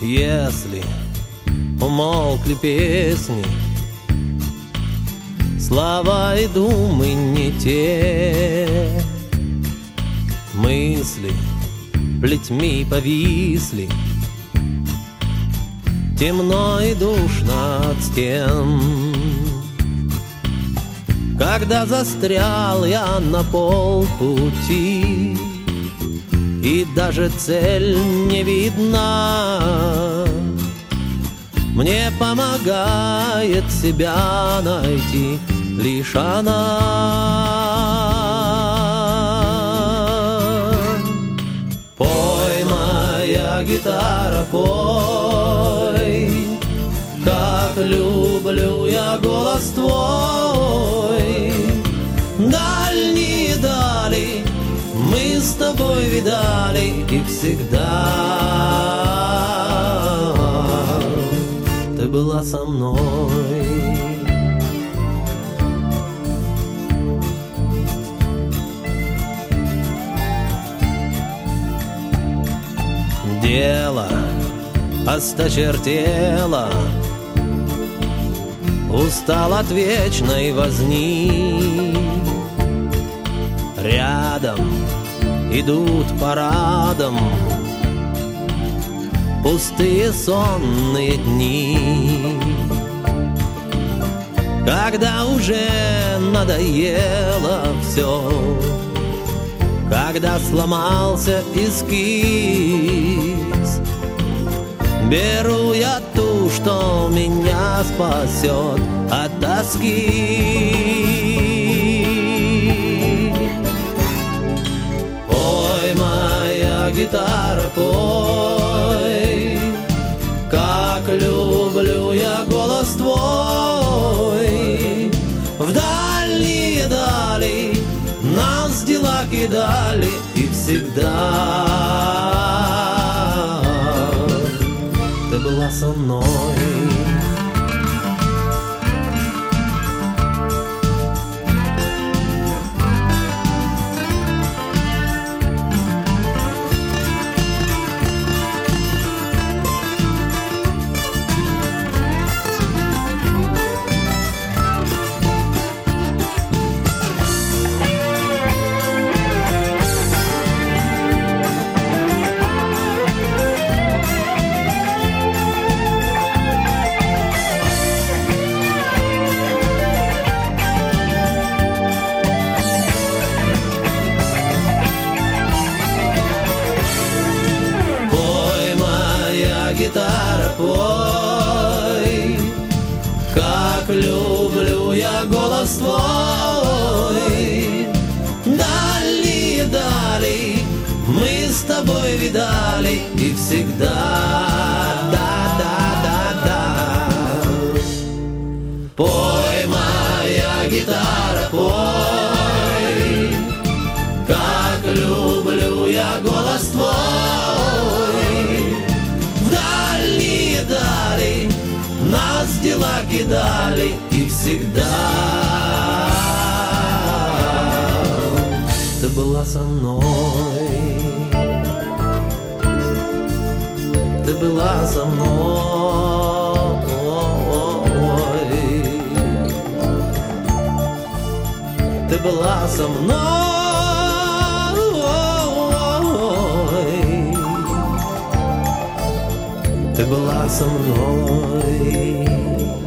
Если умолкли песни, слова и думы не те, мысли плетьми повисли, темно и душно от стен. Когда застрял я на полпути, и даже цель не видна, мне помогает себя найти лишь она. Пой, моя гитара, пой, как люблю я голос твой. Дальние дали мы с тобой видали, и всегда ты была со мной. Дело осточертело, устал от вечной возни. Рядом идут парадом пустые сонные дни. Когда уже надоело все, когда сломался эскиз, беру я ту, что меня спасет от тоски. Пой, моя гитара, пой, как люблю я голос твой. В дальние дали нас дела кидали, и всегда ты была со мной. Гитара, пой, как люблю я голос твой. Дальние дали мы с тобой видали, и всегда, да. Пой, моя гитара, пой, как люблю я голос твой. Нас дела кидали, и всегда ты была со мной. Ты была со мной. Ты была со мной. Ты была со мной.